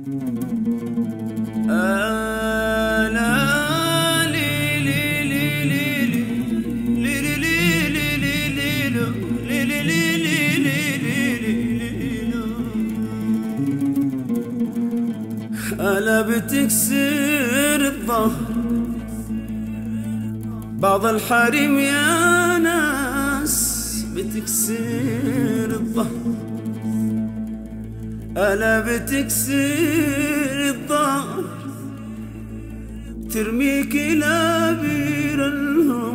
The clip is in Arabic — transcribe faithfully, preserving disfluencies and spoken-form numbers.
ألا بتكسر الظهر بعض الحريم يا ناس، بتكسر الظهر. ألا بتكسر الظهر ترميك إلى بير الهوى